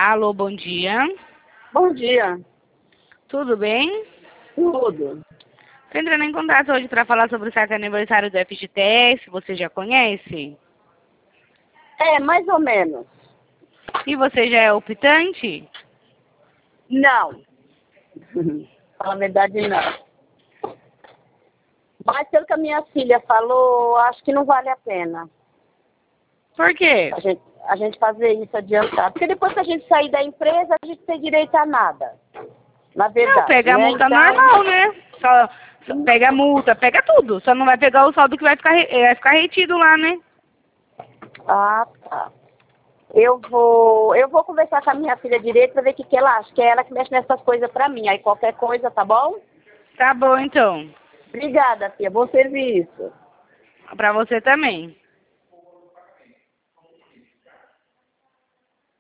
Alô, bom dia. Bom dia. Tudo bem? Tudo. Estou entrando em contato hoje para falar sobre o certo aniversário do FGTS. Você já conhece? É, mais ou menos. E você já é optante? Não. Fala a verdade, não. Mas pelo que a minha filha falou, acho que não vale a pena Por quê? a gente fazer isso adiantado. Porque depois que a gente sair da empresa, a gente não tem direito a nada. Na verdade, Não, pega a né? multa Então, normal, né? Só pega a multa, pega tudo. Só não vai pegar o saldo que vai ficar retido lá, né? ah, tá. Eu vou conversar com a minha filha direito para ver o que ela acha, que é ela que mexe nessas coisas para mim. Aí qualquer coisa, tá bom? Tá bom, então. Obrigada, filha. Bom serviço. Pra você também.